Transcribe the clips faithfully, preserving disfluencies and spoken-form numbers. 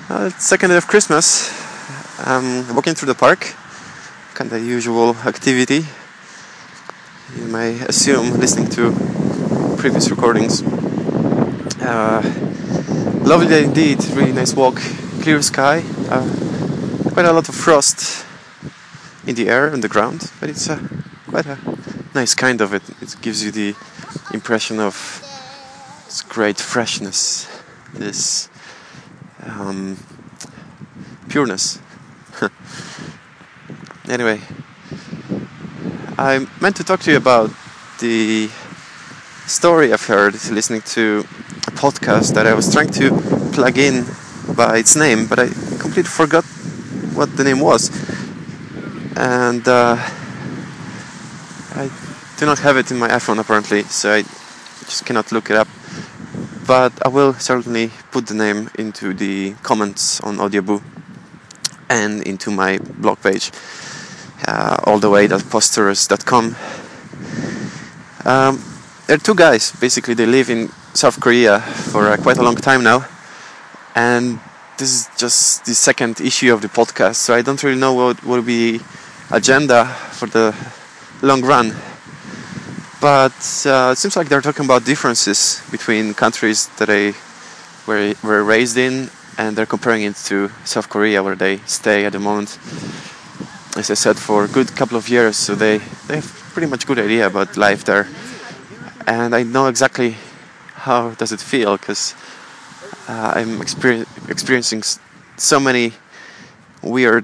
Uh, it's second day of Christmas. I'm walking through the park. Kind of usual activity. You may assume listening to previous recordings. Uh, lovely day indeed. Really nice walk. Clear sky. Uh, quite a lot of frost in the air and the ground, but it's uh, quite a nice kind of it. It gives you the impression of this great freshness, this um, pureness. Anyway, I meant to talk to you about the story I've heard listening to a podcast that I was trying to plug in by its name, but I completely forgot what the name was, and uh, I do not have it in my iPhone apparently, so I just cannot look it up. But I will certainly put the name into the comments on Audioboo and into my blog page, uh, all the way dot posterous dot com. Um, there are two guys. Basically, they live in South Korea for uh, quite a long time now, and this is just the second issue of the podcast, so I don't really know what will be agenda for the long run. But uh, it seems like they're talking about differences between countries that they were, were raised in, and they're comparing it to South Korea, where they stay at the moment, as I said, for a good couple of years. So they, they have pretty much good idea about life there. And I know exactly how does it feel, because uh, I'm exper- experiencing so many weird,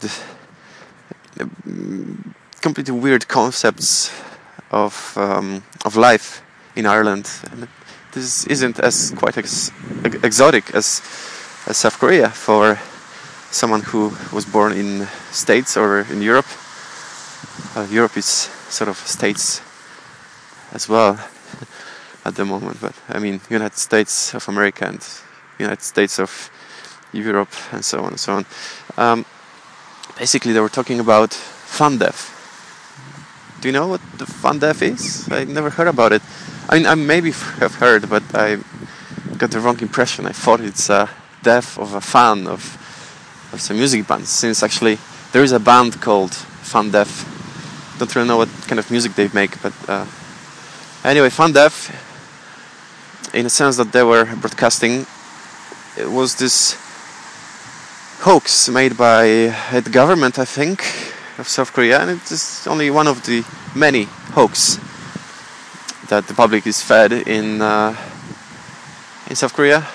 completely weird concepts of um, of life in Ireland, and this isn't as quite ex- exotic as, as South Korea for someone who was born in States or in Europe. Uh, Europe is sort of States as well at the moment, but I mean United States of America and United States of Europe and so on and so on. Um, basically, they were talking about FunDeaf. Do you know what the FunDeaf is? I never heard about it. I mean, I maybe have heard, but I got the wrong impression. I thought it's a death of a fan of, of some music bands, since actually there is a band called FunDeaf. Don't really know what kind of music they make, but uh, anyway, FunDeaf, in a sense that they were broadcasting, it was this hoax made by the government, I think, of South Korea, and it is only one of the many hoax that the public is fed in uh, in South Korea.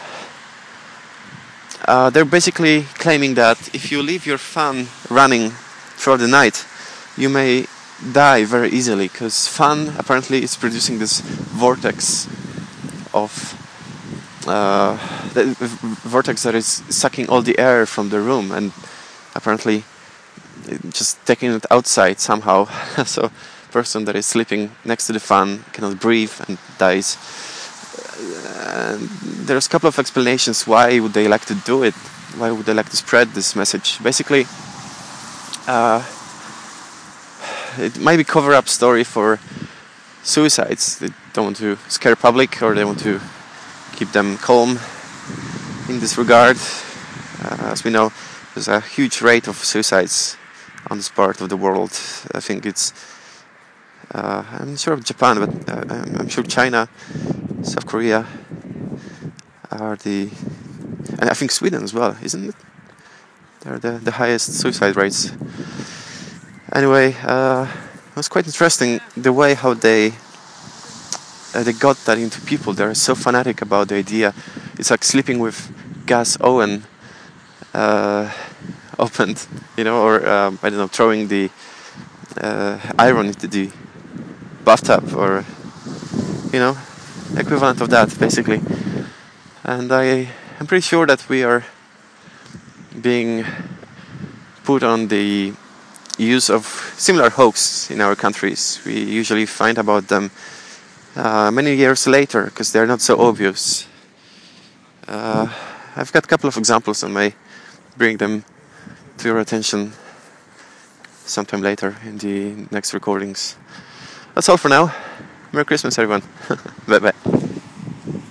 Uh, they're basically claiming that if you leave your fan running throughout the night, you may die very easily, because fan apparently is producing this vortex of uh, the vortex that is sucking all the air from the room, and apparently just taking it outside somehow. So person that is sleeping next to the fan cannot breathe and dies. And there's a couple of explanations why would they like to do it, why would they like to spread this message. Basically, uh, it might be cover-up story for suicides. They don't want to scare public, or they want to keep them calm in this regard. Uh, as we know, there's a huge rate of suicides on this part of the world. I think it's uh, I'm not sure of Japan, but uh, I'm, I'm sure China, South Korea are the, and I think Sweden as well, isn't it? They're the, the highest suicide rates. Anyway, uh, it was quite interesting the way how they uh, they got that into people. They're so fanatic about the idea. It's like sleeping with gas oven uh, opened, you know, or um, I don't know, throwing the uh, iron into the bathtub, or you know, equivalent of that, basically. And I am pretty sure that we are being put on the use of similar hoax in our countries. We usually find about them uh, many years later, because they're not so obvious. Uh, I've got a couple of examples and may bring them to your attention sometime later in the next recordings. That's all for now. Merry Christmas, everyone. Bye bye.